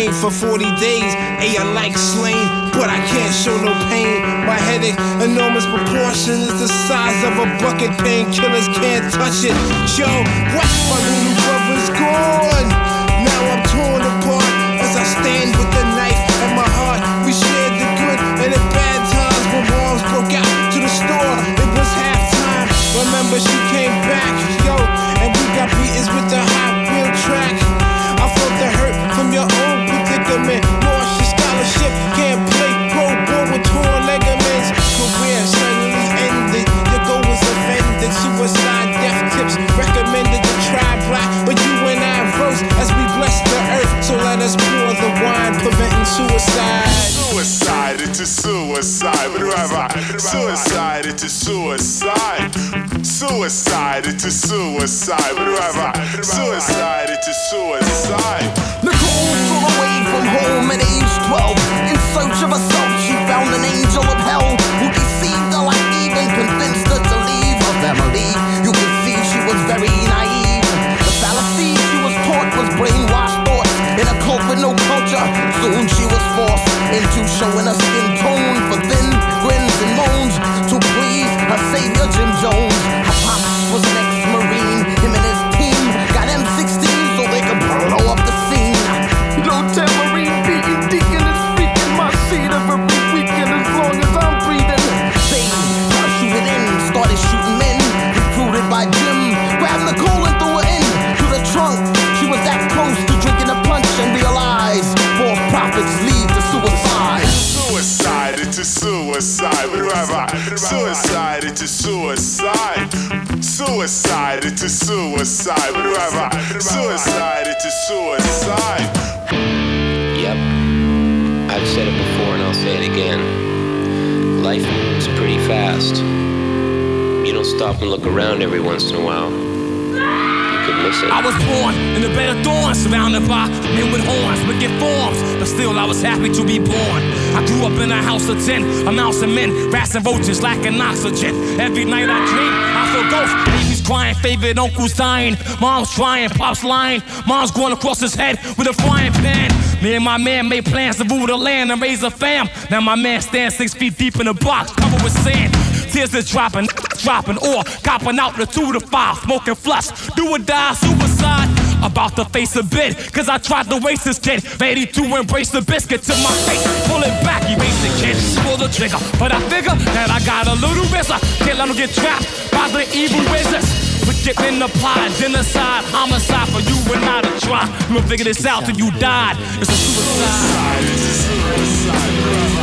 pain for 40 days. I like slain, but I can't show no pain. My headache, enormous proportion, is the size of a bucket. Painkillers can't touch it. Yo, what? My little brother's gone. Now I'm torn apart as I stand with the knife at my heart. We shared the good and the bad times when moms broke out to the store. It was halftime. Remember she came back, yo, and we got beatings with the Hot Wheel track. I felt the hurt from your own predicament. Lost your scholarship, can't play pro ball with torn ligaments. Career suddenly ended, your goal was offended. Suicide, death tips recommended to try black, but you and I rose as we bless the earth. So let us pour the wine, preventing suicide. Suicide into suicide, suicide into suicide. Suicide into suicide, suicide into suicide. Nicole flew away from home at age 12. In search of herself, she found an angel of hell who deceived her like Eve and convinced her to leave her family. You can see she was very naive. The fallacy she was taught was brainwashed thoughts in a cult with no culture. Soon she was forced into showing her skin tone for thin grins and moans to please her savior Jim Jones. Her pops was an ex-marine. Him and his team got M16 so they could blow up the scene. No tambourine beating deacon is freaking my seat every weekend as long as I'm breathing. They parachuted in, started shooting men, recruited by Jim. Grabbed Nicole and threw her in to the trunk. She was that close to drinking a punch and realized false prophets lead to suicide. Suicide into suicide, suicide into suicide. Suicide into suicide, suicide into suicide. Yep, I've said it before and I'll say it again. Life moves pretty fast. You don't stop and look around every once in a while. I was born in a bed of thorns, surrounded by men with horns, wicked forms, but still I was happy to be born. I grew up in a house of 10, a mouse and men, rats and roaches lacking oxygen. Every night I dream, I feel ghosts, babies crying, favorite uncles dying, mom's trying, pop's lying, mom's going across his head with a frying pan. Me and my man made plans to rule the land and raise a fam. Now my man stands 6 feet deep in a box covered with sand. Tears is dropping, or copping out the 2 to 5, smoking flush, do or die, suicide. About to face a bid, cause I tried to waste this kid. Ready to embrace the biscuit to my face, pull it back, erase the kid, pull the trigger. But I figure that I got a little risk. Can't let him get trapped by the evil wizards. Wicked men apply, genocide, homicide for you and I to try. You will figure this out till you died. It's a suicide. Suicide, it's a suicide.